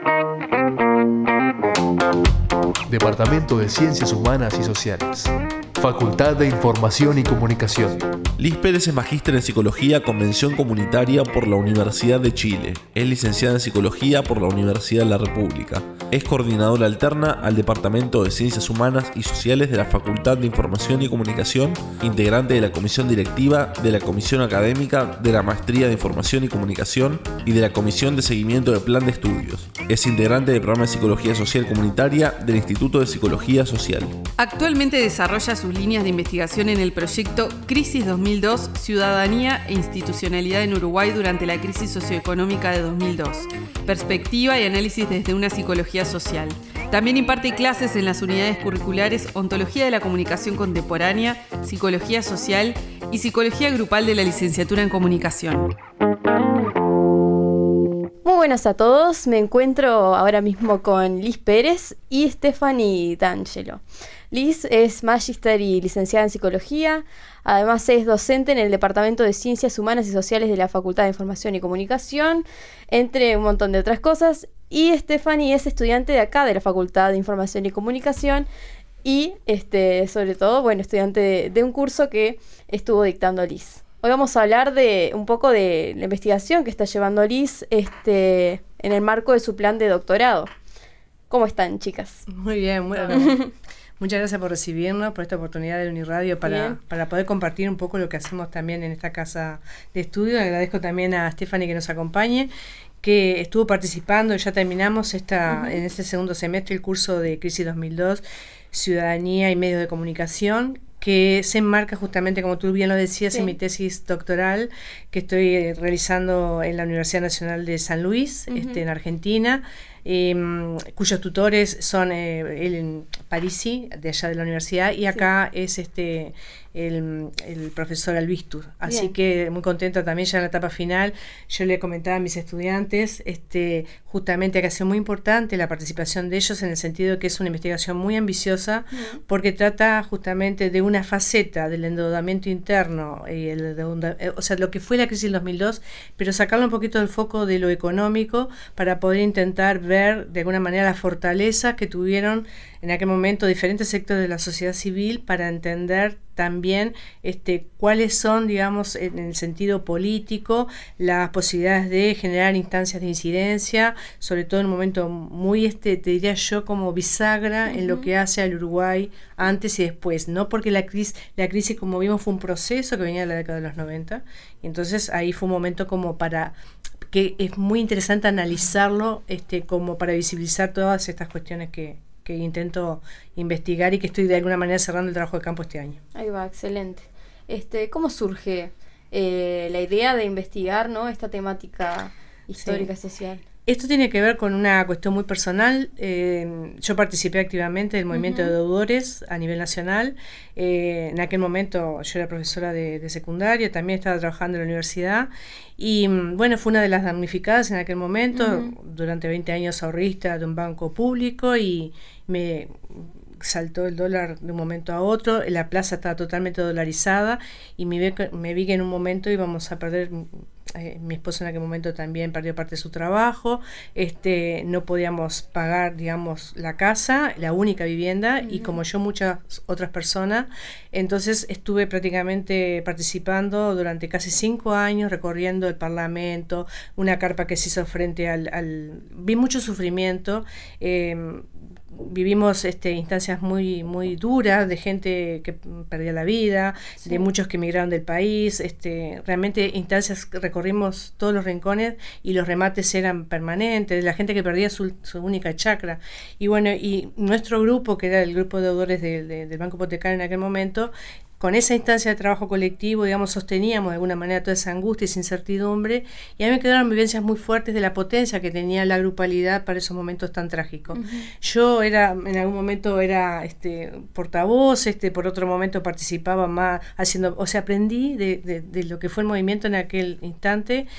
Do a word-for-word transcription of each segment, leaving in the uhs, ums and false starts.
Departamento de Ciencias Humanas y Sociales. Facultad de Información y Comunicación. Liz Pérez es magíster en Psicología con mención comunitaria por la Universidad de Chile. Es licenciada en Psicología por la Universidad de la República. Es coordinadora alterna al Departamento de Ciencias Humanas y Sociales de la Facultad de Información y Comunicación, integrante de la Comisión Directiva, de la Comisión Académica, de la Maestría de Información y Comunicación y de la Comisión de Seguimiento de Plan de Estudios. Es integrante del Programa de Psicología Social Comunitaria del Instituto de Psicología Social. Actualmente desarrolla sus líneas de investigación en el proyecto Crisis dos mil dos, Ciudadanía e Institucionalidad en Uruguay durante la crisis socioeconómica de dos mil dos, perspectiva y análisis desde una psicología social. También imparte clases en las unidades curriculares Ontología de la Comunicación Contemporánea, Psicología Social y Psicología Grupal de la Licenciatura en Comunicación. Muy buenas a todos, me encuentro ahora mismo con Liz Pérez y Stephanie D'Angelo. Liz es magíster y licenciada en Psicología, además es docente en el Departamento de Ciencias Humanas y Sociales de la Facultad de Información y Comunicación, entre un montón de otras cosas, y Stephanie es estudiante de acá, de la Facultad de Información y Comunicación, y este, sobre todo, bueno, estudiante de, de un curso que estuvo dictando Liz. Hoy vamos a hablar de un poco de la investigación que está llevando Liz este, en el marco de su plan de doctorado. ¿Cómo están, chicas? Muy bien, muy bien. Muchas gracias por recibirnos, por esta oportunidad de Uniradio para, para poder compartir un poco lo que hacemos también en esta casa de estudio. Le agradezco también a Stephanie que nos acompañe, que estuvo participando y ya terminamos esta, uh-huh. en este segundo semestre el curso de Crisis dos mil dos, Ciudadanía y Medios de Comunicación, que se enmarca justamente, como tú bien lo decías, sí. en mi tesis doctoral que estoy realizando en la Universidad Nacional de San Luis, uh-huh. este, en Argentina, eh, cuyos tutores son eh, el Parisi, de allá de la universidad, y acá sí. es este el, el profesor Albistur. Así bien. Que muy contenta también ya en la etapa final. Yo le comentaba a mis estudiantes este justamente que ha sido muy importante la participación de ellos en el sentido de que es una investigación muy ambiciosa, uh-huh. porque trata justamente de una faceta del endeudamiento interno, y el de, eh, o sea, lo que fue la crisis del dos mil dos, pero sacarlo un poquito del foco de lo económico para poder intentar ver de alguna manera la fortaleza que tuvieron en aquel momento diferentes sectores de la sociedad civil para entender también este, cuáles son, digamos, en el sentido político, las posibilidades de generar instancias de incidencia, sobre todo en un momento muy, este, te diría yo, como bisagra uh-huh. en lo que hace al Uruguay antes y después, ¿no? Porque la crisis, la crisis, como vimos, fue un proceso que venía de la década de los noventa, y entonces ahí fue un momento como para que es muy interesante analizarlo este, como para visibilizar todas estas cuestiones que que intento investigar y que estoy de alguna manera cerrando el trabajo de campo este año. Ahí va, excelente. Este, ¿cómo surge eh, la idea de investigar, ¿no?, esta temática histórica sí. y social? Esto tiene que ver con una cuestión muy personal. Eh, yo participé activamente del movimiento uh-huh. de deudores a nivel nacional. Eh, en aquel momento yo era profesora de, de secundaria, también estaba trabajando en la universidad y bueno, fue una de las damnificadas en aquel momento, uh-huh. durante veinte años ahorrista de un banco público, y me saltó el dólar de un momento a otro, la plaza estaba totalmente dolarizada y me vi, me vi que en un momento íbamos a perder... Eh, mi esposo en aquel momento también perdió parte de su trabajo, este, no podíamos pagar, digamos, la casa, la única vivienda, uh-huh. y como yo muchas otras personas, entonces estuve prácticamente participando durante casi cinco años, recorriendo el Parlamento, una carpa que se hizo frente al... al vi mucho sufrimiento, eh, vivimos este, instancias muy muy duras de gente que perdía la vida, sí. de muchos que emigraron del país, este, realmente instancias que recorrimos todos los rincones y los remates eran permanentes, de la gente que perdía su, su única chacra. Y bueno, y nuestro grupo, que era el grupo de deudores de, de, del Banco Hipotecario en aquel momento, con esa instancia de trabajo colectivo, digamos, sosteníamos de alguna manera toda esa angustia y esa incertidumbre, y a mí me quedaron vivencias muy fuertes de la potencia que tenía la grupalidad para esos momentos tan trágicos. Uh-huh. Yo era, en algún momento era este portavoz, este por otro momento participaba más haciendo, o sea, aprendí de, de, de lo que fue el movimiento en aquel instante.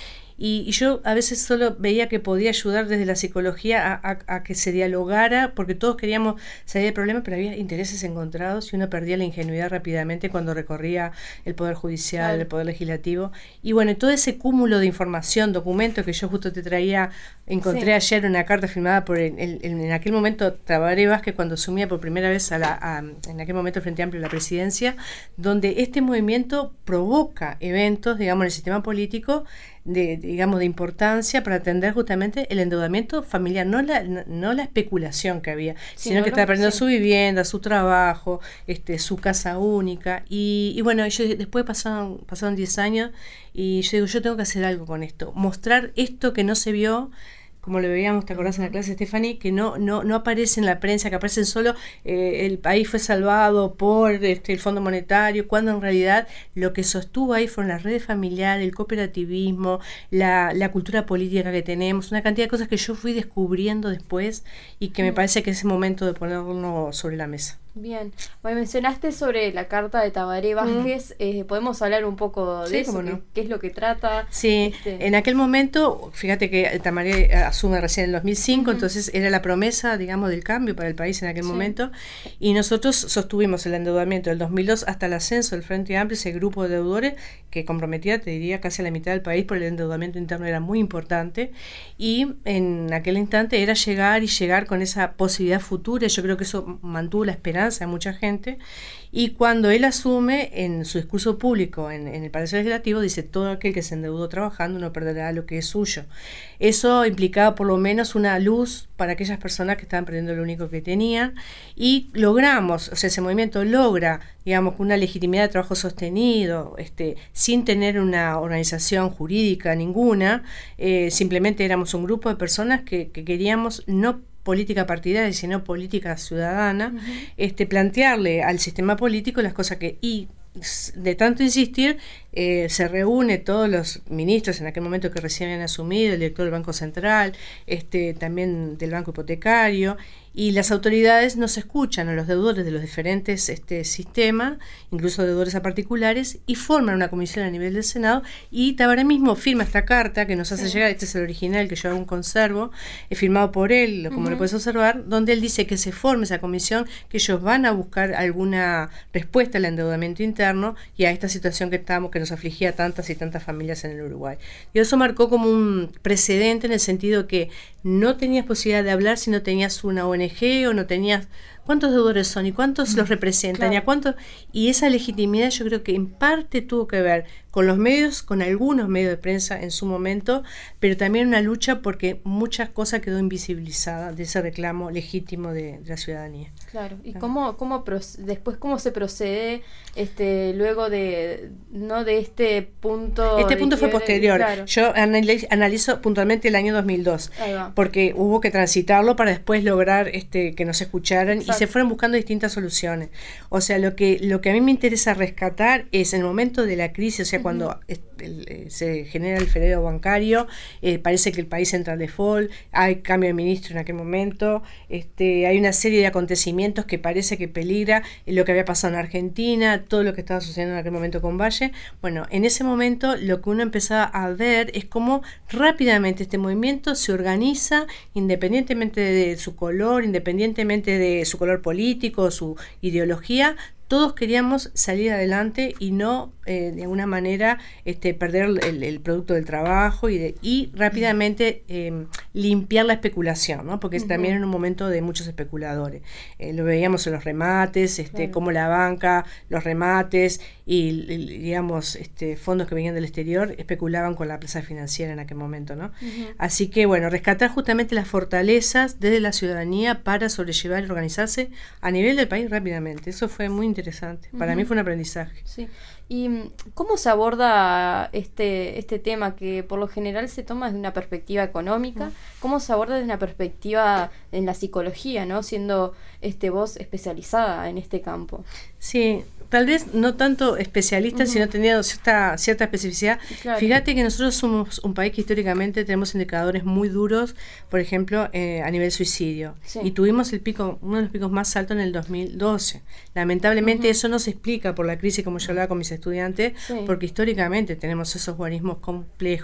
y, y yo a veces solo veía que podía ayudar desde la psicología a, a, a que se dialogara, porque todos queríamos salir del problema, pero había intereses encontrados y uno perdía la ingenuidad rápidamente cuando recorría el Poder Judicial, claro. el Poder Legislativo. Y bueno, todo ese cúmulo de información, documentos que yo justo te traía, encontré sí. ayer una carta firmada por el, el, el, en aquel momento Tabaré Vázquez, cuando asumía por primera vez a la, a, en aquel momento el Frente Amplio la presidencia, donde este movimiento provoca eventos, digamos, en el sistema político, de, digamos, de importancia para atender justamente el endeudamiento familiar, no la, no, no la especulación que había, sí, sino no que estaba perdiendo sí. su vivienda, su trabajo, este, su casa única, y, y bueno, yo, después pasaron pasaron diez años, y yo digo, yo tengo que hacer algo con esto, mostrar esto que no se vio, como lo veíamos, ¿te acordás en la clase, Stephanie? Que no no no aparece en la prensa, que aparecen solo eh, el país fue salvado por este el Fondo Monetario, cuando en realidad lo que sostuvo ahí fueron las redes familiares, el cooperativismo, la, la cultura política que tenemos, una cantidad de cosas que yo fui descubriendo después y que me parece que es el momento de ponerlo sobre la mesa. Bien, bueno, mencionaste sobre la carta de Tabaré Vázquez, mm. eh, ¿podemos hablar un poco de sí, eso? No. ¿Qué, ¿Qué es lo que trata? Sí, este... en aquel momento, fíjate que Tabaré asume recién en el dos mil cinco, uh-huh. entonces era la promesa, digamos, del cambio para el país en aquel sí. momento, y nosotros sostuvimos el endeudamiento del dos mil dos hasta el ascenso del Frente Amplio, ese grupo de deudores que comprometía, te diría, casi a la mitad del país, porque el endeudamiento interno era muy importante, y en aquel instante era llegar y llegar con esa posibilidad futura, yo creo que eso mantuvo la esperanza a mucha gente, y cuando él asume en su discurso público en, en el Palacio Legislativo, dice: todo aquel que se endeudó trabajando no perderá lo que es suyo. Eso implicaba por lo menos una luz para aquellas personas que estaban perdiendo lo único que tenían, y logramos, o sea, ese movimiento logra, digamos, una legitimidad de trabajo sostenido, este, sin tener una organización jurídica ninguna, eh, simplemente éramos un grupo de personas que, que queríamos no política partidaria, sino política ciudadana, uh-huh. este, plantearle al sistema político las cosas que, y de tanto insistir, eh, se reúne todos los ministros en aquel momento que recién habían asumido, el director del Banco Central, este, también del Banco Hipotecario, y las autoridades nos escuchan a los deudores de los diferentes este, sistemas, incluso deudores a particulares, y forman una comisión a nivel del Senado, y Tabaré mismo firma esta carta que nos hace sí. llegar, este es el original que yo aún conservo, es firmado por él, como uh-huh. lo puedes observar, donde él dice que se forme esa comisión, que ellos van a buscar alguna respuesta al endeudamiento interno y a esta situación que estamos, que nos afligía a tantas y tantas familias en el Uruguay. Y eso marcó como un precedente en el sentido que no tenías posibilidad de hablar si no tenías una O N G o no tenías cuántos deudores son y cuántos los representan, claro. y a cuántos, y esa legitimidad yo creo que en parte tuvo que ver con los medios, con algunos medios de prensa en su momento, pero también una lucha porque muchas cosas quedó invisibilizada de ese reclamo legítimo de, de la ciudadanía. Claro, y claro. cómo, cómo después cómo se procede este luego de no de este punto. Este punto fue quiebre, posterior. Claro. Yo analizo, analizo puntualmente el año dos mil dos, porque hubo que transitarlo para después lograr este que nos escucharan. Exacto. Y se fueron buscando distintas soluciones. O sea, lo que lo que a mí me interesa rescatar es en el momento de la crisis, o sea, uh-huh. cuando el, el, se genera el feriado bancario, eh, parece que el país entra al default, hay cambio de ministro en aquel momento, este, hay una serie de acontecimientos que parece que peligra lo que había pasado en Argentina, todo lo que estaba sucediendo en aquel momento con Valle. Bueno, en ese momento lo que uno empezaba a ver es cómo rápidamente este movimiento se organiza independientemente de su color, independientemente de su color político, su ideología. Todos queríamos salir adelante y no eh, de alguna manera este, perder el, el producto del trabajo y, de, y rápidamente eh, limpiar la especulación, ¿no? Porque uh-huh. también era un momento de muchos especuladores. Eh, lo veíamos en los remates, este, claro. como la banca, los remates y digamos este, fondos que venían del exterior especulaban con la plaza financiera en aquel momento, ¿no? Uh-huh. Así que bueno, rescatar justamente las fortalezas desde la ciudadanía para sobrellevar y organizarse a nivel del país rápidamente. Eso fue muy interesante. Interesante. Para uh-huh. mí fue un aprendizaje. Sí. ¿Y cómo se aborda este este tema que por lo general se toma desde una perspectiva económica? Uh-huh. ¿Cómo se aborda desde una perspectiva en la psicología, no siendo este vos especializada en este campo? Sí, tal vez no tanto especialista, uh-huh. sino teniendo cierta, cierta especificidad. Claro. Fíjate que nosotros somos un país que históricamente tenemos indicadores muy duros, por ejemplo, eh, a nivel suicidio. Sí. Y tuvimos el pico, uno de los picos más altos en el dos mil doce. Lamentablemente uh-huh. eso no se explica por la crisis, como yo hablaba con mis estudiantes, sí. porque históricamente tenemos esos guarismos complejos.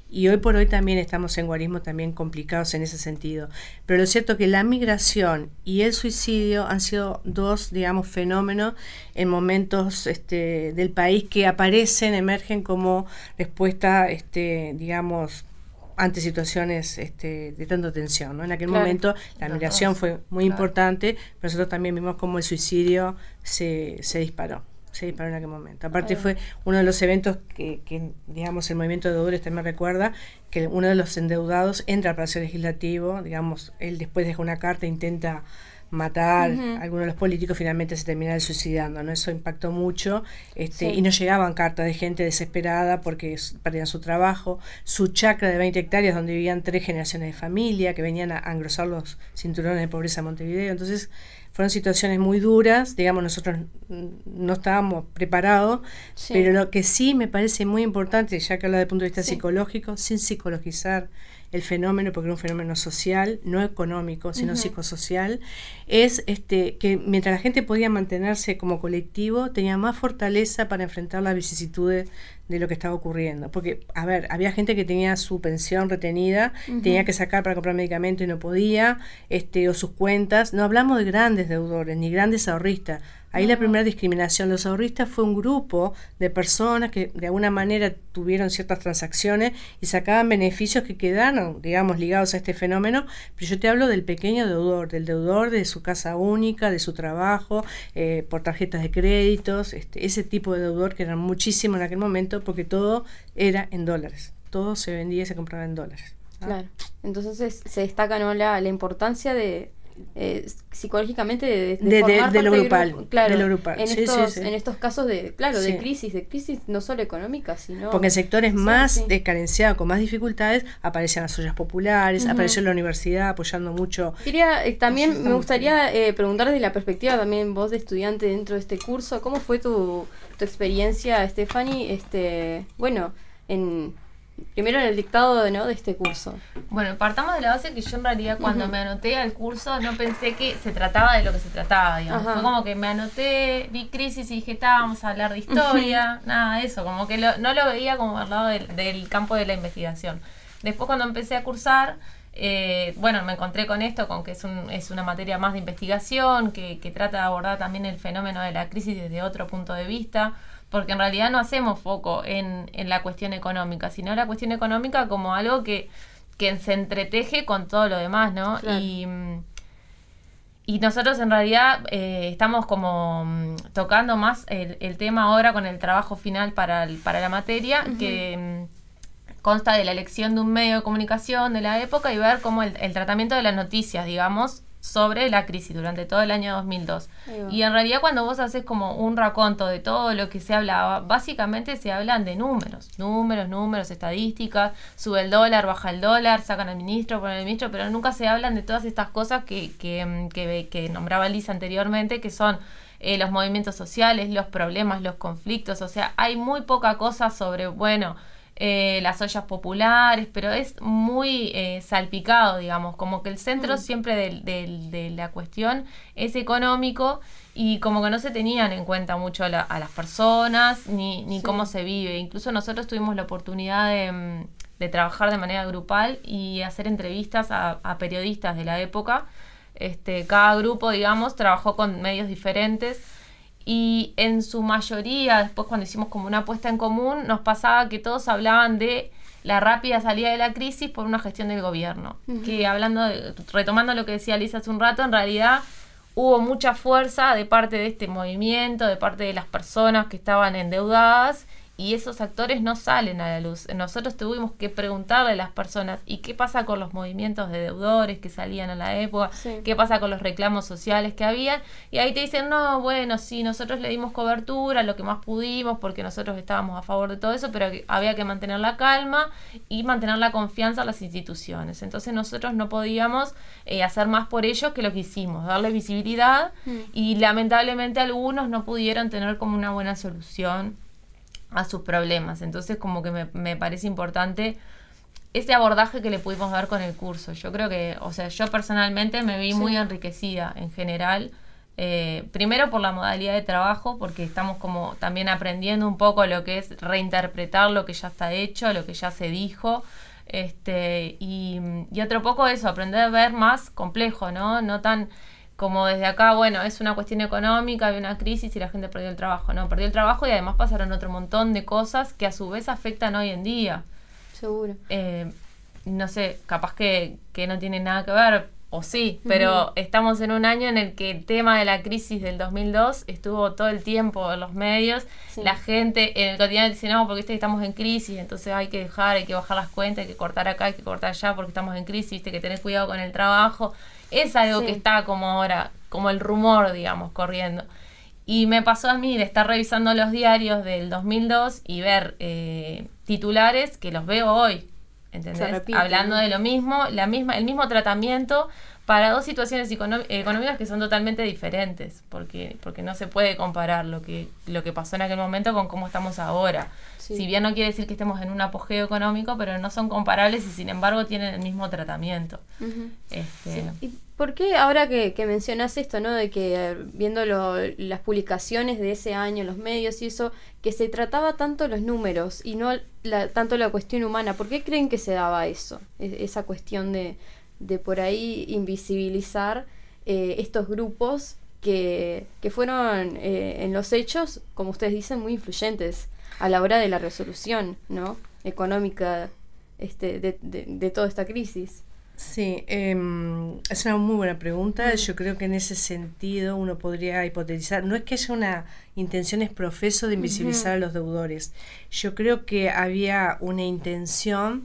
Y hoy por hoy también estamos en guarismo también complicados en ese sentido. Pero lo cierto es que la migración y el suicidio han sido dos, digamos, fenómenos en momentos este, del país que aparecen, emergen como respuesta, este, digamos, ante situaciones este, de tanta tensión, ¿no? En aquel claro. momento la migración fue muy claro. importante, pero nosotros también vimos cómo el suicidio se, se disparó. Se disparó en aquel momento. Aparte fue uno de los eventos que, que, digamos, el movimiento de deudores también recuerda, que uno de los endeudados entra al Palacio Legislativo, digamos, él después deja una carta, intenta matar uh-huh. a algunos de los políticos, finalmente se termina suicidando, ¿no? Eso impactó mucho, este, sí. y nos llegaban cartas de gente desesperada porque perdían su trabajo, su chacra de veinte hectáreas donde vivían tres generaciones de familia, que venían a, a engrosar los cinturones de pobreza en Montevideo. Entonces fueron situaciones muy duras, digamos, nosotros no estábamos preparados, sí. pero lo que sí me parece muy importante, ya que habla desde el punto de vista sí. psicológico, sin psicologizar el fenómeno, porque era un fenómeno social, no económico, sino uh-huh. psicosocial, es este que mientras la gente podía mantenerse como colectivo, tenía más fortaleza para enfrentar las vicisitudes de lo que estaba ocurriendo. Porque, a ver, había gente que tenía su pensión retenida, uh-huh. tenía que sacar para comprar medicamentos y no podía, este o sus cuentas. No hablamos de grandes deudores, ni grandes ahorristas. Ahí uh-huh. la primera discriminación. Los ahorristas fue un grupo de personas que de alguna manera tuvieron ciertas transacciones y sacaban beneficios que quedaron, digamos, ligados a este fenómeno. Pero yo te hablo del pequeño deudor, del deudor de su casa única, de su trabajo, eh, por tarjetas de créditos, este, ese tipo de deudor que eran muchísimo en aquel momento, porque todo era en dólares, todo se vendía y se compraba en dólares. ¿Ah? Claro, entonces se destaca, ¿no?, la, la importancia de eh, psicológicamente de, de, de, de, formar de lo parte grupal, grupo, claro, de lo grupal. En, Sí, estos, sí, sí. en estos casos de, claro, Sí. de crisis, de crisis no solo económica, sino porque en sectores sí, más sí. descarenciados, con más dificultades, aparecen las ollas populares, Uh-huh. apareció la universidad apoyando mucho. Quería, eh, también Eso me está gustaría eh, preguntar desde la perspectiva también vos de estudiante dentro de este curso, ¿cómo fue tu, tu experiencia, Stephanie, este, bueno, en primero en el dictado, ¿no?, de este curso? Bueno, partamos de la base que yo en realidad cuando Uh-huh. me anoté al curso no pensé que se trataba de lo que se trataba, digamos. Ajá. Fue como que me anoté, vi crisis y dije, está, vamos a hablar de historia, nada de eso, como que lo, no lo veía como al lado del, del campo de la investigación. Después cuando empecé a cursar, eh, bueno, me encontré con esto, con que es, un, es una materia más de investigación, que, que trata de abordar también el fenómeno de la crisis desde otro punto de vista, porque en realidad no hacemos foco en, en la cuestión económica, sino la cuestión económica como algo que, que se entreteje con todo lo demás, ¿no? Claro. Y, y nosotros en realidad eh, estamos como mm, tocando más el, el tema ahora con el trabajo final para, el, para la materia, uh-huh. que mm, consta de la elección de un medio de comunicación de la época y ver cómo el, el tratamiento de las noticias, digamos, sobre la crisis durante todo el año dos mil dos. Y en realidad cuando vos haces como un raconto de todo lo que se hablaba, básicamente se hablan de números, números, números, estadísticas, sube el dólar, baja el dólar, sacan al ministro, ponen al ministro, pero nunca se hablan de todas estas cosas que, que, que, que nombraba Lisa anteriormente, que son eh, los movimientos sociales, los problemas, los conflictos. O sea, hay muy poca cosa sobre, bueno, Eh, las ollas populares, pero es muy eh, salpicado, digamos, como que el centro mm. siempre de, de, de la cuestión es económico y como que no se tenían en cuenta mucho a, la, a las personas ni, ni sí. cómo se vive. Incluso nosotros tuvimos la oportunidad de, de trabajar de manera grupal y hacer entrevistas a, a periodistas de la época. Este, cada grupo, digamos, trabajó con medios diferentes. Y en su mayoría, después cuando hicimos como una apuesta en común, nos pasaba que todos hablaban de la rápida salida de la crisis por una gestión del gobierno. Uh-huh. Que hablando, de, retomando lo que decía Lisa hace un rato, en realidad hubo mucha fuerza de parte de este movimiento, de parte de las personas que estaban endeudadas, y esos actores no salen a la luz. Nosotros tuvimos que preguntarle a las personas, ¿y qué pasa con los movimientos de deudores que salían a la época? Sí. ¿Qué pasa con los reclamos sociales que habían? Y ahí te dicen, no, bueno, sí, nosotros le dimos cobertura, lo que más pudimos, porque nosotros estábamos a favor de todo eso, pero había que mantener la calma y mantener la confianza en las instituciones. Entonces nosotros no podíamos eh, hacer más por ellos que lo que hicimos, darle visibilidad, mm. y lamentablemente algunos no pudieron tener como una buena solución a sus problemas. Entonces como que me, me parece importante ese abordaje que le pudimos dar con el curso. Yo creo que, o sea, yo personalmente me vi sí. muy enriquecida en general Eh, primero por la modalidad de trabajo, porque estamos como también aprendiendo un poco lo que es reinterpretar lo que ya está hecho, lo que ya se dijo, este y, y otro poco eso, aprender a ver más complejo, ¿no? No tan como desde acá, bueno, es una cuestión económica, hay una crisis y la gente perdió el trabajo, ¿no? Perdió el trabajo y además pasaron otro montón de cosas que a su vez afectan hoy en día. Seguro. Eh, no sé, capaz que, que no tiene nada que ver, o sí, pero uh-huh. estamos en un año en el que el tema de la crisis del dos mil dos estuvo todo el tiempo en los medios, sí. La gente en el cotidiano dice, no, porque viste que estamos en crisis, entonces hay que dejar, hay que bajar las cuentas, hay que cortar acá, hay que cortar allá porque estamos en crisis, viste que tenés cuidado con el trabajo, es algo sí. que está como ahora, como el rumor, digamos, corriendo. Y me pasó a mí de estar revisando los diarios del dos mil dos y ver eh, titulares que los veo hoy. ¿Entendés? Repite, hablando ¿no? de lo mismo, la misma, el mismo tratamiento para dos situaciones econo- económicas que son totalmente diferentes, porque, porque no se puede comparar lo que, lo que pasó en aquel momento con cómo estamos ahora. Sí. Si bien no quiere decir que estemos en un apogeo económico, pero no son comparables y sin embargo tienen el mismo tratamiento. Uh-huh. Este, sí. ¿Y por qué ahora que, que mencionas esto, ¿no? De que viendo lo, las publicaciones de ese año, los medios y eso, que se trataba tanto los números y no la, tanto la cuestión humana? ¿Por qué creen que se daba eso? Esa cuestión de, de por ahí invisibilizar eh, estos grupos que, que fueron eh, en los hechos, como ustedes dicen, muy influyentes a la hora de la resolución, ¿no? Económica este, de, de, de toda esta crisis. Sí, eh, es una muy buena pregunta. Yo creo que en ese sentido uno podría hipotetizar, no es que haya una intención exprofeso de invisibilizar uh-huh. a los deudores, yo creo que había una intención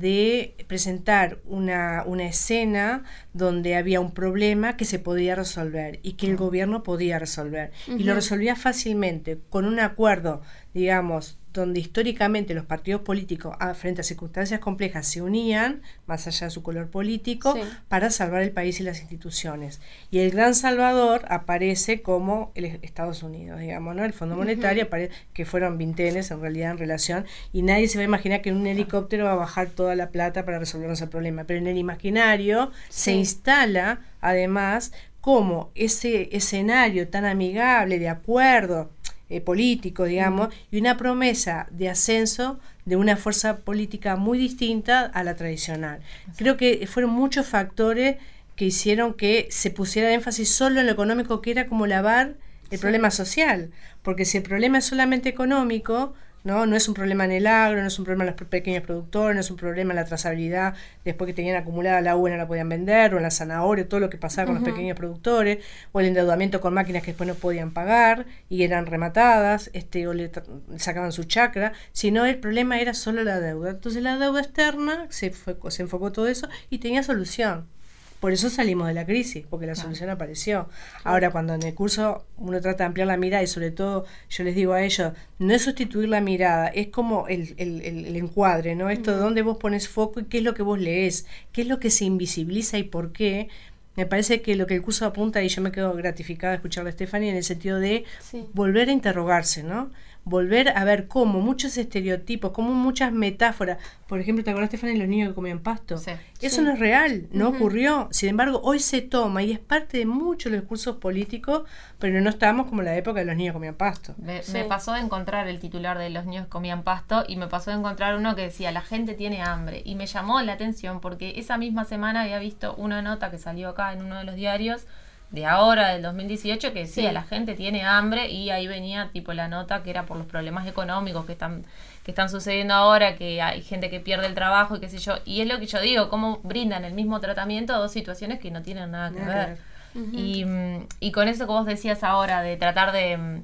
de presentar una, una escena donde había un problema que se podía resolver y que el gobierno podía resolver uh-huh. y lo resolvía fácilmente con un acuerdo, digamos, donde históricamente los partidos políticos a, frente a circunstancias complejas se unían, más allá de su color político, sí. para salvar el país y las instituciones. Y el gran salvador aparece como el Estados Unidos, digamos, ¿no? El Fondo Monetario, uh-huh. aparece, que fueron vintenes en realidad en relación, y nadie se va a imaginar que en un helicóptero va a bajar toda la plata para resolvernos el problema. Pero en el imaginario sí. se instala, además, como ese escenario tan amigable, de acuerdo, Eh, político, digamos, mm. y una promesa de ascenso de una fuerza política muy distinta a la tradicional. Creo que fueron muchos factores que hicieron que se pusiera énfasis solo en lo económico, que era como lavar el sí. problema social, porque si el problema es solamente económico, ¿no? No es un problema en el agro, no es un problema en los pequeños productores, no es un problema en la trazabilidad, después que tenían acumulada la uva no la podían vender, o en la zanahoria, todo lo que pasaba con uh-huh. los pequeños productores, o el endeudamiento con máquinas que después no podían pagar y eran rematadas, este, o le tra- sacaban su chacra, sino el problema era solo la deuda. Entonces la deuda externa, se, fue, se enfocó todo eso y tenía solución. Por eso salimos de la crisis, porque la claro. solución apareció. Claro. Ahora, cuando en el curso uno trata de ampliar la mirada, y sobre todo yo les digo a ellos, no es sustituir la mirada, es como el, el, el, el encuadre, ¿no? Esto de dónde vos pones foco y qué es lo que vos lees, qué es lo que se invisibiliza y por qué. Me parece que lo que el curso apunta, y yo me quedo gratificada de escucharle a Stephanie, en el sentido de sí. volver a interrogarse, ¿no? Volver a ver cómo muchos estereotipos, cómo muchas metáforas, por ejemplo, ¿te acuerdas, Stephanie, de los niños que comían pasto? Sí. Eso sí. no es real, no uh-huh. ocurrió. Sin embargo, hoy se toma y es parte de muchos de los discursos políticos, pero no estamos como en la época de los niños que comían pasto. Me, sí. me pasó de encontrar el titular de los niños que comían pasto y me pasó de encontrar uno que decía, la gente tiene hambre. Y me llamó la atención porque esa misma semana había visto una nota que salió acá en uno de los diarios de ahora, del dos mil dieciocho, que decía, sí. la gente tiene hambre, y ahí venía tipo la nota que era por los problemas económicos que están que están sucediendo ahora, que hay gente que pierde el trabajo y qué sé yo, y es lo que yo digo, cómo brindan el mismo tratamiento a dos situaciones que no tienen nada que ver. Uh-huh. Y, y con eso que vos decías ahora, de tratar de,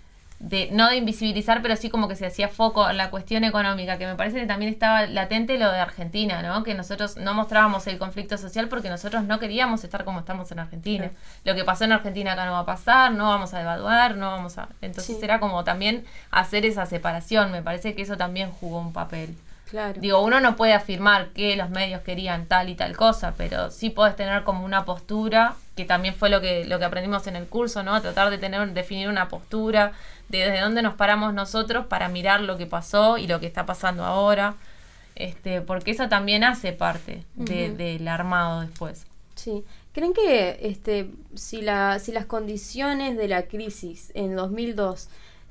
de no de invisibilizar, pero sí como que se hacía foco en la cuestión económica, que me parece que también estaba latente lo de Argentina, ¿no? Que nosotros no mostrábamos el conflicto social porque nosotros no queríamos estar como estamos en Argentina. Sí. Lo que pasó en Argentina acá no va a pasar, no vamos a devaluar, no vamos a... Entonces sí. era como también hacer esa separación, me parece que eso también jugó un papel. Claro. Digo, uno no puede afirmar que los medios querían tal y tal cosa, pero sí podés tener como una postura, que también fue lo que lo que aprendimos en el curso, ¿no? Tratar de tener definir una postura de desde dónde nos paramos nosotros para mirar lo que pasó y lo que está pasando ahora, este, porque eso también hace parte de, uh-huh. del armado después. Sí. ¿Creen que este, si, la, si las condiciones de la crisis en dos mil dos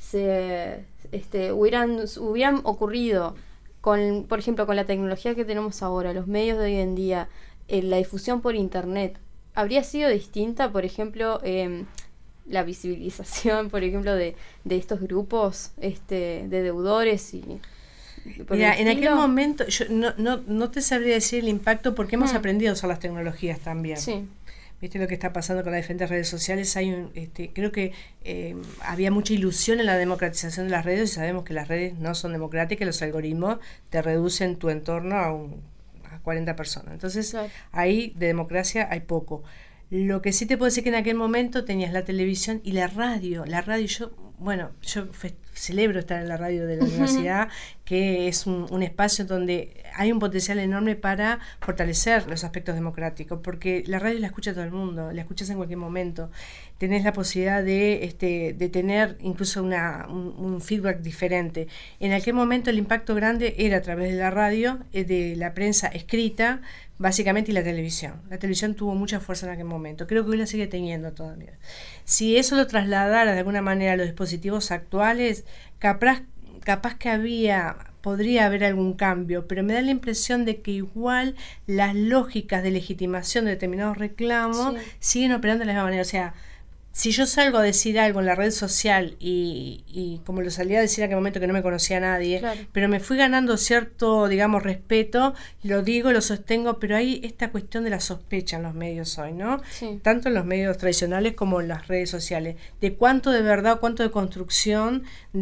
se este, hubieran, hubieran ocurrido, con, por ejemplo, con la tecnología que tenemos ahora, los medios de hoy en día, eh, la difusión por internet, habría sido distinta, por ejemplo, eh, la visibilización, por ejemplo, de, de estos grupos este, de deudores y... Mira, en aquel momento yo no, no, no te sabría decir el impacto porque hemos mm. aprendido a usar las tecnologías también. Sí. Viste lo que está pasando con las diferentes redes sociales. Hay un, este, creo que eh, había mucha ilusión en la democratización de las redes y sabemos que las redes no son democráticas, los algoritmos te reducen tu entorno a, un, a cuarenta personas. Entonces, claro, ahí de democracia hay poco. Lo que sí te puedo decir que en aquel momento tenías la televisión y la radio. La radio, yo, bueno, yo fe- celebro estar en la radio de la universidad, que es un, un espacio donde hay un potencial enorme para fortalecer los aspectos democráticos, porque la radio la escucha todo el mundo, la escuchas en cualquier momento. Tenés la posibilidad de, este, de tener incluso una, un, un feedback diferente. En aquel momento el impacto grande era a través de la radio, eh, de la prensa escrita, básicamente, y la televisión. La televisión tuvo mucha fuerza en aquel momento. Creo que hoy la sigue teniendo todavía. Si eso lo trasladara de alguna manera a los dispositivos actuales, capaz, capaz que había, podría haber algún cambio, pero me da la impresión de que igual las lógicas de legitimación de determinados reclamos sí. siguen operando de la misma manera. O sea, si yo salgo a decir algo en la red social y, y como lo salía a decir en aquel momento que no me conocía a nadie, claro, pero me fui ganando cierto, digamos, respeto, lo digo, lo sostengo, pero hay esta cuestión de la sospecha en los medios hoy, ¿no? Sí. Tanto en los medios tradicionales como en las redes sociales, de cuánto de verdad, cuánto de construcción,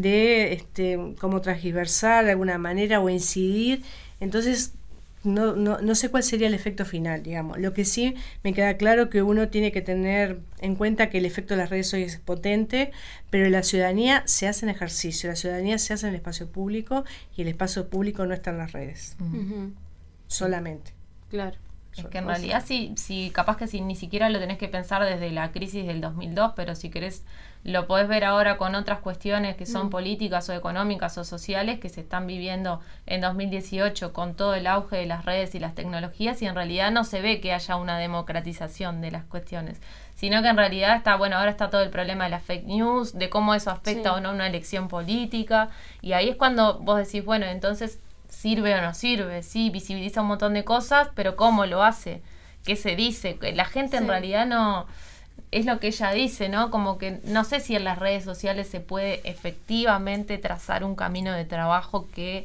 de este, cómo transgiversar de alguna manera o incidir. Entonces, No, no, no sé cuál sería el efecto final, digamos. Lo que sí me queda claro que uno tiene que tener en cuenta que el efecto de las redes hoy es potente, pero la ciudadanía se hace en ejercicio, la ciudadanía se hace en el espacio público y el espacio público no está en las redes. Uh-huh. Solamente. Claro. Es que en realidad sí, sí, capaz que sí, ni siquiera lo tenés que pensar desde la crisis del dos mil dos, pero si querés lo podés ver ahora con otras cuestiones que son mm. políticas o económicas o sociales que se están viviendo en dos mil dieciocho con todo el auge de las redes y las tecnologías, y en realidad no se ve que haya una democratización de las cuestiones, sino que en realidad está, bueno, ahora está todo el problema de las fake news, de cómo eso afecta sí. o no una elección política, y ahí es cuando vos decís, bueno, entonces ¿sirve o no sirve? Sí, visibiliza un montón de cosas, pero ¿cómo lo hace? ¿Qué se dice? La gente sí. en realidad no... Es lo que ella dice, ¿no? Como que no sé si en las redes sociales se puede efectivamente trazar un camino de trabajo que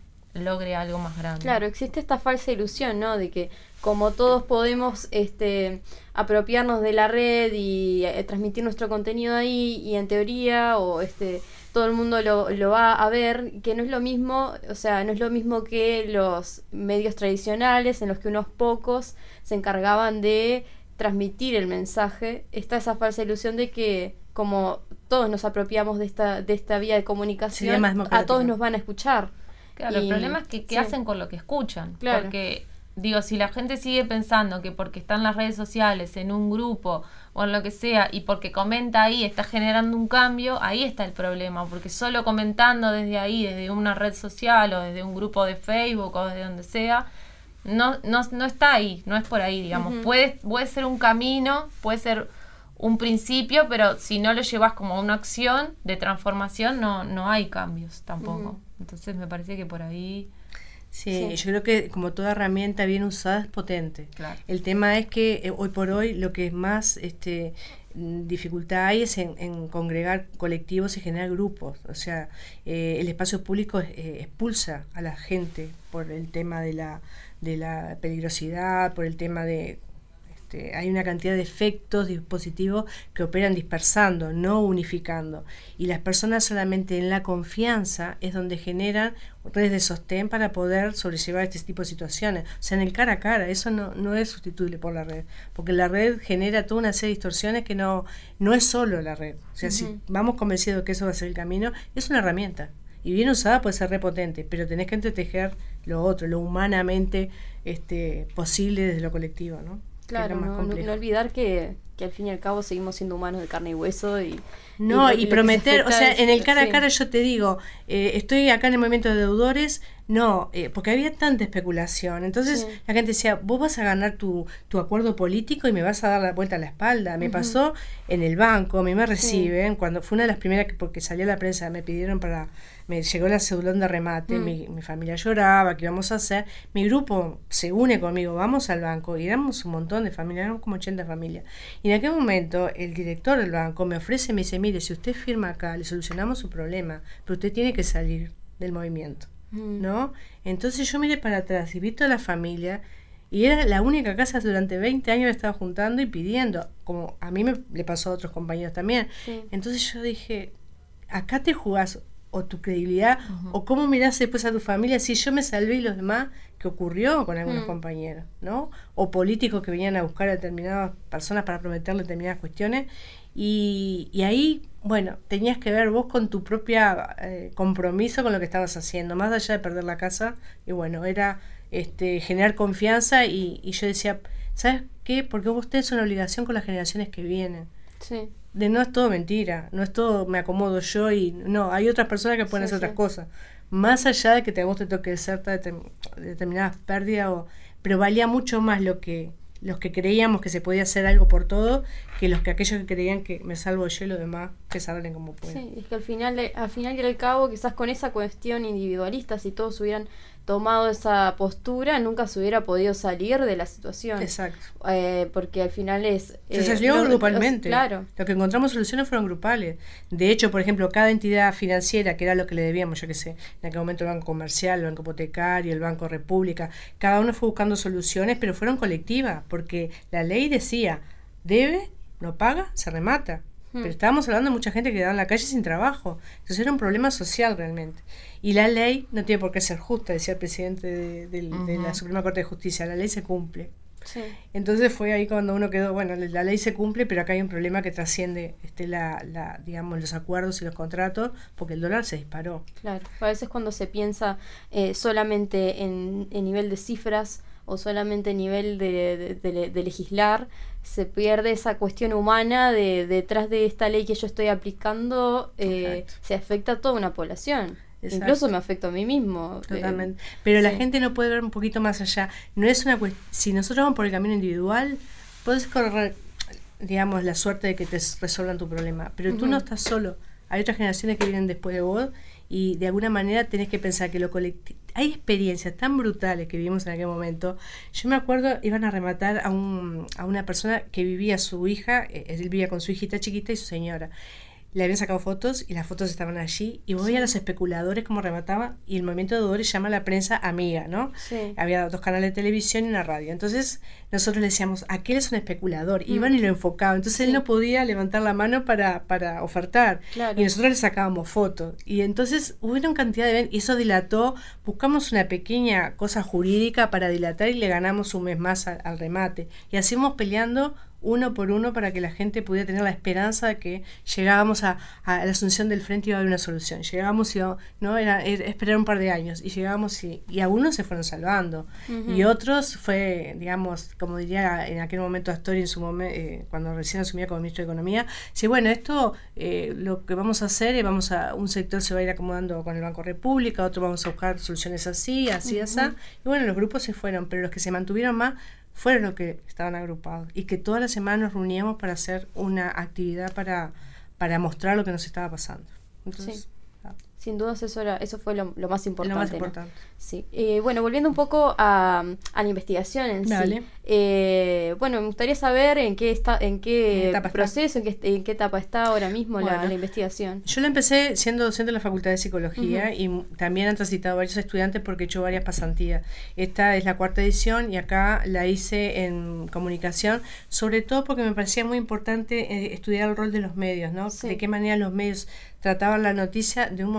logre algo más grande. Claro, existe esta falsa ilusión, ¿no? De que como todos podemos este, apropiarnos de la red y eh, transmitir nuestro contenido ahí, y en teoría, o este... todo el mundo lo, lo va a ver, que no es lo mismo, o sea, no es lo mismo que los medios tradicionales en los que unos pocos se encargaban de transmitir el mensaje. Está esa falsa ilusión de que como todos nos apropiamos de esta de esta vía de comunicación, a todos nos van a escuchar. Claro, y el problema es que qué sí. hacen con lo que escuchan, claro. porque digo, si la gente sigue pensando que porque está en las redes sociales, en un grupo o en lo que sea, y porque comenta ahí está generando un cambio, ahí está el problema, porque solo comentando desde ahí, desde una red social o desde un grupo de Facebook o desde donde sea, no no no está ahí, no es por ahí, digamos. Uh-huh. Puede, puede ser un camino, puede ser un principio, pero si no lo llevas como una acción de transformación, no, no hay cambios tampoco. Uh-huh. Entonces me parece que por ahí... Sí, sí, yo creo que como toda herramienta bien usada es potente. Claro. El tema es que eh, hoy por hoy lo que más este, dificultad hay es en, en congregar colectivos y generar grupos. O sea, eh, el espacio público eh, expulsa a la gente por el tema de la, de la peligrosidad, por el tema de... Este, hay una cantidad de efectos, dispositivos que operan dispersando, no unificando. Y las personas solamente en la confianza es donde generan redes de sostén para poder sobrellevar este tipo de situaciones. O sea, en el cara a cara, eso no, no es sustituible por la red. Porque la red genera toda una serie de distorsiones que no, no es solo la red. O sea, uh-huh. si vamos convencidos de que eso va a ser el camino, es una herramienta. Y bien usada puede ser repotente, pero tenés que entretejer lo otro, lo humanamente este, posible desde lo colectivo, ¿no? Claro, no, no, no olvidar que que al fin y al cabo seguimos siendo humanos de carne y hueso y no, y, y prometer, o sea, es, en el cara sí. a cara yo te digo, eh, estoy acá en el movimiento de deudores, no, eh, porque había tanta especulación, entonces sí. La gente decía, vos vas a ganar tu, tu acuerdo político y me vas a dar la vuelta a la espalda. Me uh-huh. pasó en el banco, a mí me reciben, sí. Cuando fue una de las primeras que, porque salió a la prensa, me pidieron para, me llegó la cedulón de remate, mm. mi, mi familia lloraba, ¿qué íbamos a hacer? Mi grupo se une conmigo, vamos al banco, y éramos un montón de familias, éramos como ochenta familias, y en aquel momento el director del banco me ofrece, me dice, mire, si usted firma acá, le solucionamos su problema, pero usted tiene que salir del movimiento, mm. ¿no? Entonces yo miré para atrás y vi toda la familia, y era la única casa durante veinte años que estaba juntando y pidiendo, como a mí me le pasó a otros compañeros también. Sí. Entonces yo dije, acá te jugás o tu credibilidad, uh-huh. o cómo mirás después a tu familia, si yo me salvé y los demás, que ocurrió con algunos mm. compañeros, ¿no? O políticos que venían a buscar a determinadas personas para prometerle determinadas cuestiones, y, y ahí, bueno, tenías que ver vos con tu propia eh, compromiso con lo que estabas haciendo, más allá de perder la casa, y bueno, era este generar confianza, y, y yo decía, ¿sabes qué? Porque vos tenés una obligación con las generaciones que vienen. Sí. De no es todo mentira, no es todo me acomodo yo y no, hay otras personas que pueden sí, hacer sí. otras cosas, más allá de que a vos te toque cierta determin, determinadas pérdidas, o, pero valía mucho más lo que los que creíamos que se podía hacer algo por todo, que los que aquellos que creían que me salvo yo y los demás que salgan como pueden. Sí, es que al final, al final y al cabo, quizás con esa cuestión individualista, si todos hubieran tomado esa postura, nunca se hubiera podido salir de la situación. Exacto. Eh, porque al final es... Se eh, salió los, grupalmente. Los, claro. Lo que encontramos soluciones fueron grupales. De hecho, por ejemplo, cada entidad financiera, que era lo que le debíamos, yo qué sé, en aquel momento el Banco Comercial, el Banco Hipotecario, el Banco República, cada uno fue buscando soluciones, pero fueron colectivas, porque la ley decía, debe, no paga, se remata. Pero estábamos hablando de mucha gente que quedaba en la calle sin trabajo. Entonces era un problema social realmente. Y la ley no tiene por qué ser justa, decía el presidente de, de, uh-huh. de la Suprema Corte de Justicia. La ley se cumple. Sí. Entonces fue ahí cuando uno quedó, bueno, la ley se cumple, pero acá hay un problema que trasciende este, la, la, digamos, los acuerdos y los contratos, porque el dólar se disparó. Claro, a veces cuando se piensa eh, solamente en, en nivel de cifras o solamente en nivel de, de, de, de legislar, se pierde esa cuestión humana de detrás de esta ley que yo estoy aplicando, eh, se afecta a toda una población. Exacto. Incluso me afecta a mí mismo. Totalmente. Eh, Pero sí. La gente no puede ver un poquito más allá. No es una cuest- si nosotros vamos por el camino individual, puedes correr, digamos, la suerte de que te resuelvan tu problema. Pero uh-huh. tú no estás solo. Hay otras generaciones que vienen después de vos, y de alguna manera tenés que pensar que lo colectivo... Hay experiencias tan brutales que vivimos en aquel momento. Yo me acuerdo, iban a rematar a, un, a una persona que vivía su hija, eh, él vivía con su hijita chiquita y su señora. Le habían sacado fotos y las fotos estaban allí, y vos sí. veías a los especuladores cómo remataban, y el movimiento de deudores llama a la prensa amiga, ¿no? Sí. Había dos canales de televisión y una radio. Entonces nosotros le decíamos, aquel es un especulador, mm. iban y lo enfocaban. Entonces sí. él no podía levantar la mano para, para ofertar, claro. y nosotros le sacábamos fotos. Y entonces hubo una cantidad de... y eso dilató, buscamos una pequeña cosa jurídica para dilatar y le ganamos un mes más al, al remate. Y así íbamos peleando uno por uno para que la gente pudiera tener la esperanza de que llegábamos a, a la asunción del frente y iba a haber una solución. Llegábamos y no era, era esperar un par de años, y llegamos y, y algunos se fueron salvando, uh-huh. y otros fue, digamos, como diría en aquel momento Astori en su momento, eh, cuando recién asumía como ministro de Economía, sí, bueno, esto eh, lo que vamos a hacer es vamos a, un sector se va a ir acomodando con el Banco República, otro vamos a buscar soluciones así, así, uh-huh. así, y bueno, los grupos se fueron, pero los que se mantuvieron más fueron los que estaban agrupados, y que todas las semanas nos reuníamos para hacer una actividad para, para mostrar lo que nos estaba pasando. Entonces, sí. Sin dudas eso era, eso fue lo, lo más importante. Lo más importante. ¿No? Sí. Eh, bueno, volviendo un poco a, a la investigación en Dale. sí. Eh, bueno, me gustaría saber en qué está, en qué proceso, en qué, en qué etapa está ahora mismo bueno, la, la investigación. Yo la empecé siendo docente en la Facultad de Psicología, uh-huh. y también han transitado varios estudiantes porque he hecho varias pasantías. Esta es la cuarta edición y acá la hice en comunicación, sobre todo porque me parecía muy importante eh, estudiar el rol de los medios, ¿no? Sí. De qué manera los medios trataban la noticia de un momento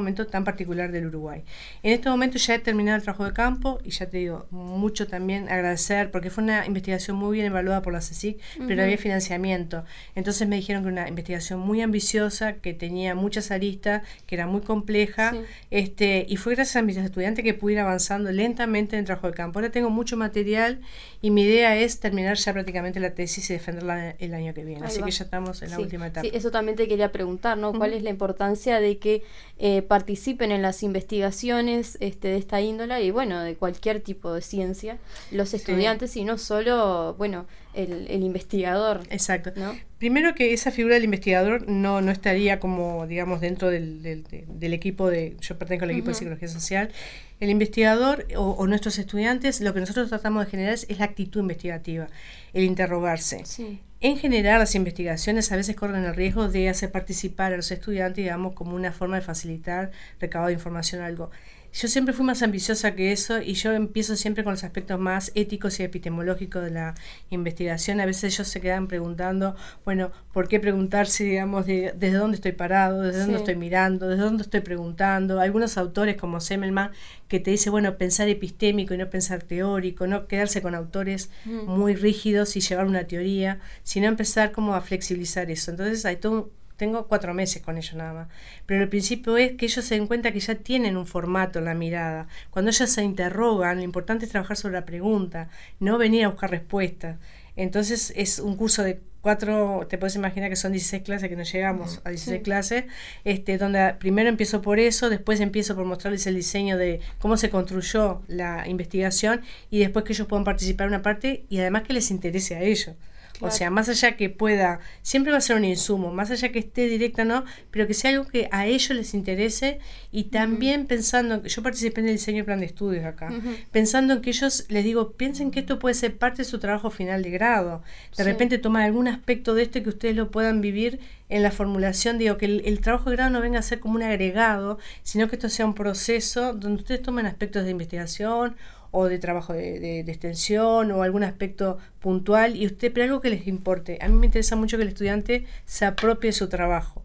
momento tan particular del Uruguay. En este momento ya he terminado el trabajo de campo y ya te digo, mucho también agradecer, porque fue una investigación muy bien evaluada por la CSIC, uh-huh. pero había financiamiento. Entonces me dijeron que una investigación muy ambiciosa, que tenía muchas aristas, que era muy compleja, sí. este, y fue gracias a mis estudiantes que pude ir avanzando lentamente en el trabajo de campo. Ahora tengo mucho material y mi idea es terminar ya prácticamente la tesis y defenderla el año que viene. Ahí Así va. que ya estamos en la sí. última etapa. Sí, eso también te quería preguntar, ¿no? ¿Cuál uh-huh. es la importancia de que eh, participen en las investigaciones este, de esta índola y, bueno, de cualquier tipo de ciencia, los estudiantes sí. y no solo, bueno, el, el investigador? Exacto. ¿no? Primero que esa figura del investigador no, no estaría como, digamos, dentro del, del, del equipo de... Yo pertenezco al equipo uh-huh. de Psicología Social. El investigador o, o nuestros estudiantes, lo que nosotros tratamos de generar es, es la actitud investigativa, el interrogarse. Sí. En general, las investigaciones a veces corren el riesgo de hacer participar a los estudiantes, digamos, como una forma de facilitar recabado de información o algo. Yo siempre fui más ambiciosa que eso y yo empiezo siempre con los aspectos más éticos y epistemológicos de la investigación. A veces ellos se quedan preguntando, bueno, ¿por qué preguntarse, digamos, de, desde dónde estoy parado, desde sí. dónde estoy mirando, desde dónde estoy preguntando? Algunos autores como Semmelman que te dice, bueno, pensar epistémico y no pensar teórico, no quedarse con autores mm. muy rígidos y llevar una teoría, sino empezar como a flexibilizar eso. Entonces hay todo un Tengo cuatro meses con ellos nada más. Pero el principio es que ellos se den cuenta que ya tienen un formato en la mirada. Cuando ellos se interrogan, lo importante es trabajar sobre la pregunta, no venir a buscar respuestas. Entonces es un curso de cuatro, te puedes imaginar que son dieciséis clases, que nos llegamos a dieciséis sí. clases, este, donde primero empiezo por eso, después empiezo por mostrarles el diseño de cómo se construyó la investigación y después que ellos puedan participar en una parte y además que les interese a ellos. Claro. O sea, más allá que pueda, siempre va a ser un insumo, más allá que esté directa o no, pero que sea algo que a ellos les interese y también uh-huh. pensando, yo participé en el diseño de plan de estudios acá, uh-huh. pensando en que ellos, les digo, piensen que esto puede ser parte de su trabajo final de grado, de sí. repente tomar algún aspecto de esto que ustedes lo puedan vivir en la formulación, digo, que el, el trabajo de grado no venga a ser como un agregado, sino que esto sea un proceso donde ustedes tomen aspectos de investigación o de trabajo de, de, de extensión o algún aspecto puntual y usted, pero algo que les importe. A mí me interesa mucho que el estudiante se apropie de su trabajo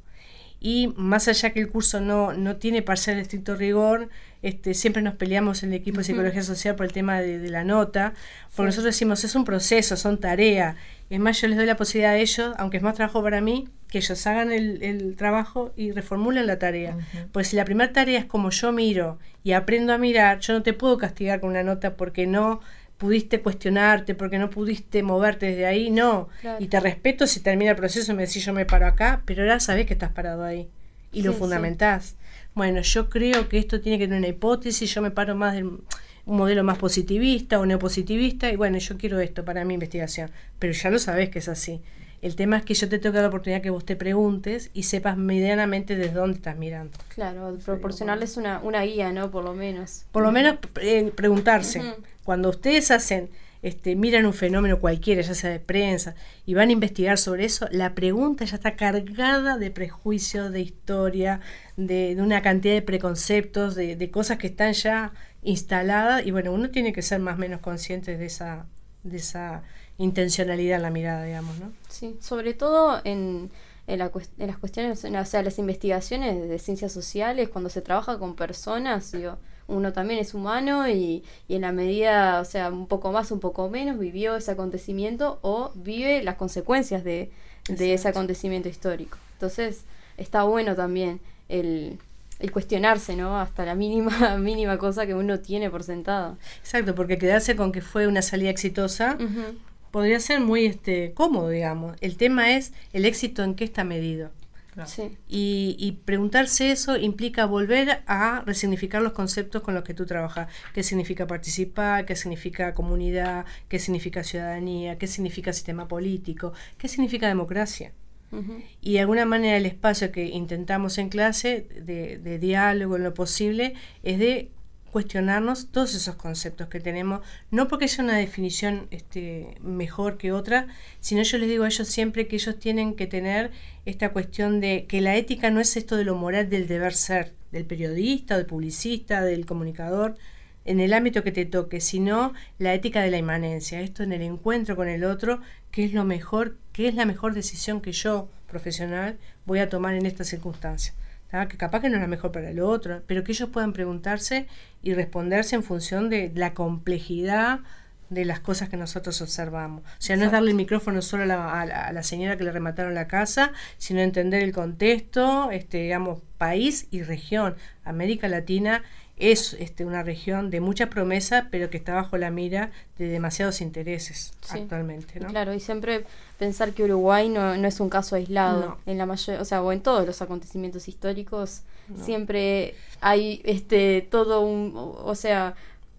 y más allá que el curso no, no tiene parcial de estricto rigor, este, siempre nos peleamos en el equipo de Psicología Social por el tema de, de la nota, porque sí. nosotros decimos es un proceso, son tareas. Es más, yo les doy la posibilidad a ellos, aunque es más trabajo para mí, que ellos hagan el, el trabajo y reformulen la tarea. Uh-huh. Pues si la primera tarea es como yo miro y aprendo a mirar, yo no te puedo castigar con una nota porque no pudiste cuestionarte, porque no pudiste moverte desde ahí, no. Claro. Y te respeto si termina el proceso y me decís yo me paro acá, pero ahora sabés que estás parado ahí y sí, lo fundamentás. Sí. Bueno, yo creo que esto tiene que tener una hipótesis, yo me paro más del un modelo más positivista o neopositivista y bueno, yo quiero esto para mi investigación, pero ya lo sabés que es así. El tema es que yo te tengo que dar la oportunidad que vos te preguntes y sepas medianamente desde dónde estás mirando. Claro, proporcionarles una, una guía, ¿no? Por lo menos. Por lo menos eh, preguntarse. Uh-huh. Cuando ustedes hacen, este, miran un fenómeno cualquiera, ya sea de prensa, y van a investigar sobre eso, la pregunta ya está cargada de prejuicios, de historia, de, de una cantidad de preconceptos, de, de cosas que están ya instaladas, y bueno, uno tiene que ser más o menos consciente de esa, de esa intencionalidad en la mirada, digamos, ¿no? Sí, sobre todo en, en, la, en las cuestiones, o sea, las investigaciones de ciencias sociales, cuando se trabaja con personas, digo, uno también es humano y, y en la medida, o sea, un poco más, un poco menos, vivió ese acontecimiento o vive las consecuencias de, de ese acontecimiento histórico. Entonces, está bueno también el... el cuestionarse, ¿no? Hasta la mínima mínima cosa que uno tiene por sentado. Exacto, porque quedarse con que fue una salida exitosa uh-huh. podría ser muy este cómodo, digamos. El tema es el éxito en qué está medido. Claro. Sí. Y, y preguntarse eso implica volver a resignificar los conceptos con los que tú trabajas. ¿Qué significa participar? ¿Qué significa comunidad? ¿Qué significa ciudadanía? ¿Qué significa sistema político? ¿Qué significa democracia? Uh-huh. Y de alguna manera el espacio que intentamos en clase de, de diálogo en lo posible es de cuestionarnos todos esos conceptos que tenemos, no porque haya una definición este, mejor que otra, sino yo les digo a ellos siempre que ellos tienen que tener esta cuestión de que la ética no es esto de lo moral del deber ser, del periodista, del publicista, del comunicador, en el ámbito que te toque, sino la ética de la inmanencia, esto en el encuentro con el otro, que es lo mejor, que es la mejor decisión que yo, profesional, voy a tomar en esta circunstancia. ¿tá? Que capaz que no es la mejor para el otro, pero que ellos puedan preguntarse y responderse en función de la complejidad de las cosas que nosotros observamos. O sea, no es darle el micrófono solo a la, a, la, a la señora que le remataron la casa, sino entender el contexto, este, digamos, país y región. América Latina es este, una región de mucha promesa, pero que está bajo la mira de demasiados intereses sí. actualmente, ¿no? Claro, y siempre pensar que Uruguay no, no es un caso aislado. No. En la mayor, o sea, o en todos los acontecimientos históricos no. siempre hay este todo un, o sea,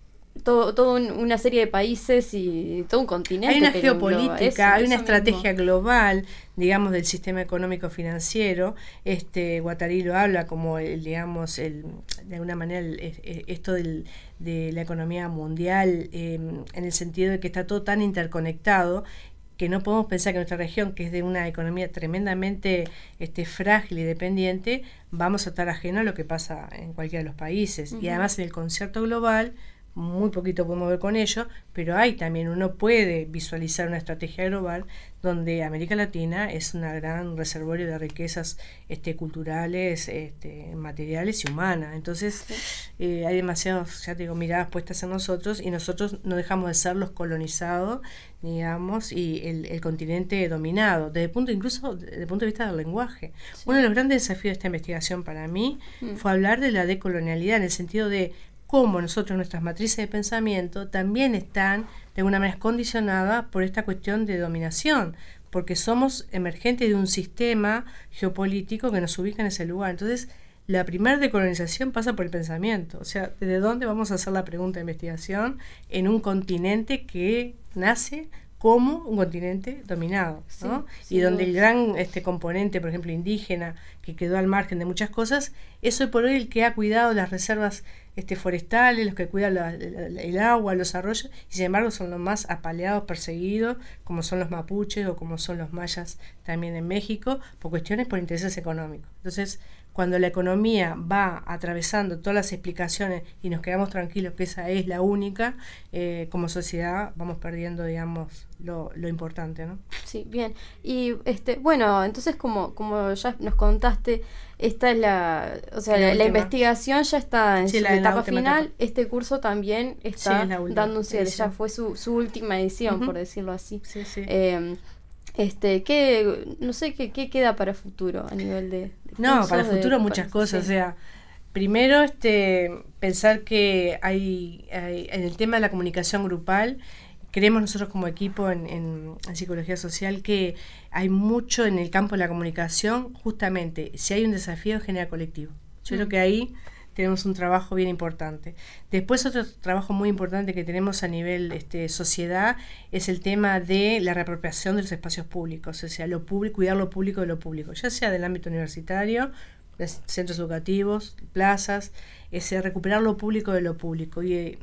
todo, todo un, una serie de países y todo un continente. Hay una que geopolítica, eso, hay eso una mismo. estrategia global, digamos, del sistema económico financiero. Este Guattari lo habla como el, digamos, el, de alguna manera el, el, esto del, de la economía mundial, eh, en el sentido de que está todo tan interconectado que no podemos pensar que nuestra región, que es de una economía tremendamente este, frágil y dependiente, vamos a estar ajeno a lo que pasa en cualquiera de los países. Uh-huh. Y además en el concierto global muy poquito podemos ver con ello, pero hay también, uno puede visualizar una estrategia global donde América Latina es un gran reservorio de riquezas este, culturales, este, materiales y humanas. Entonces sí. eh, hay demasiadas, ya te digo, miradas puestas en nosotros y nosotros no dejamos de ser los colonizados, digamos, y el, el continente dominado, desde el punto, incluso desde el punto de vista del lenguaje. Sí. Uno de los grandes desafíos de esta investigación para mí mm. fue hablar de la decolonialidad, en el sentido de cómo nosotros, nuestras matrices de pensamiento, también están de alguna manera condicionadas por esta cuestión de dominación, porque somos emergentes de un sistema geopolítico que nos ubica en ese lugar. Entonces, la primera decolonización pasa por el pensamiento. O sea, ¿desde dónde vamos a hacer la pregunta de investigación en un continente que nace como un continente dominado, ¿no? Sí, y donde el gran este componente, por ejemplo, indígena, que quedó al margen de muchas cosas, es hoy por hoy el que ha cuidado las reservas este forestales, los que cuidan la, la, el agua, los arroyos, y sin embargo son los más apaleados, perseguidos, como son los mapuches o como son los mayas también en México, por cuestiones por intereses económicos. Entonces, cuando la economía va atravesando todas las explicaciones y nos quedamos tranquilos que esa es la única, eh, como sociedad vamos perdiendo, digamos, lo, lo importante, ¿no? Sí, bien. Y este, bueno, entonces como, como ya nos contaste, esta es la, o sea, la, la investigación ya está en sí, su la, etapa la final. Etapa. Este curso también está sí, dando un cierre, ya fue su, su última edición, uh-huh. por decirlo así. Sí, sí. Eh, Este, ¿qué, no sé qué, qué queda para futuro a nivel de, de no, para el futuro muchas cosas, sí. O sea, primero este pensar que hay, hay en el tema de la comunicación grupal, creemos nosotros como equipo en, en, en psicología social que hay mucho en el campo de la comunicación, justamente, si hay un desafío genera colectivo. Yo mm. creo que ahí tenemos un trabajo bien importante. Después otro trabajo muy importante que tenemos a nivel este, sociedad es el tema de la reapropiación de los espacios públicos, o sea, lo público, cuidar lo público de lo público, ya sea del ámbito universitario, centros educativos, plazas, es recuperar lo público de lo público. Y eh,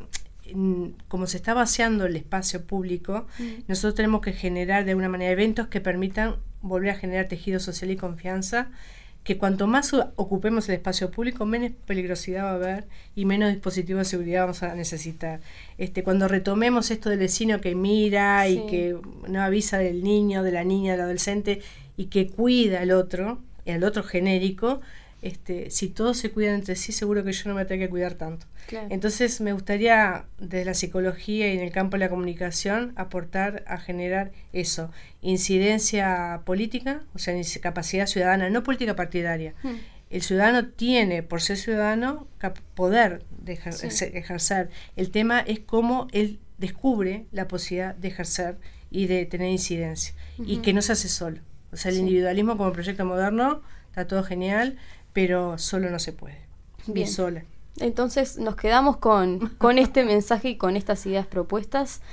como se está vaciando el espacio público, mm. nosotros tenemos que generar de alguna manera eventos que permitan volver a generar tejido social y confianza, que cuanto más ocupemos el espacio público, menos peligrosidad va a haber y menos dispositivos de seguridad vamos a necesitar. Este, cuando retomemos esto del vecino que mira sí. y que no avisa del niño, de la niña, del adolescente y que cuida al otro, al otro genérico, este, si todos se cuidan entre sí, seguro que yo no me tengo que cuidar tanto. Claro. Entonces me gustaría, desde la psicología y en el campo de la comunicación, aportar a generar eso, incidencia política, o sea, capacidad ciudadana, no política partidaria. Hmm. El ciudadano tiene, por ser ciudadano, poder de ejer- sí. ejercer. El tema es cómo él descubre la posibilidad de ejercer y de tener incidencia, uh-huh. y que no se hace solo. O sea, el sí. individualismo como proyecto moderno está todo genial, pero solo no se puede. Bien. Ni sola. Entonces nos quedamos con, con este mensaje y con estas ideas propuestas.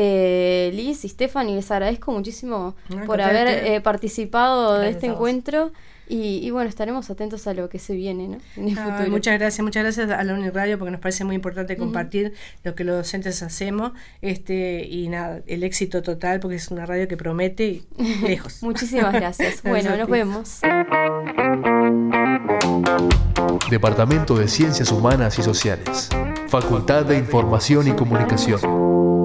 Eh, Liz y Stephanie, les agradezco muchísimo no, por haber eh, participado gracias de este encuentro. Y, y bueno, estaremos atentos a lo que se viene, ¿no? En el ah, futuro. Muchas gracias, muchas gracias a la Uniradio porque nos parece muy importante compartir uh-huh. lo que los docentes hacemos, este y nada, el éxito total porque es una radio que promete y lejos. Muchísimas gracias. Bueno, nos vemos. Departamento de Ciencias Humanas y Sociales, Facultad de Información y Comunicación.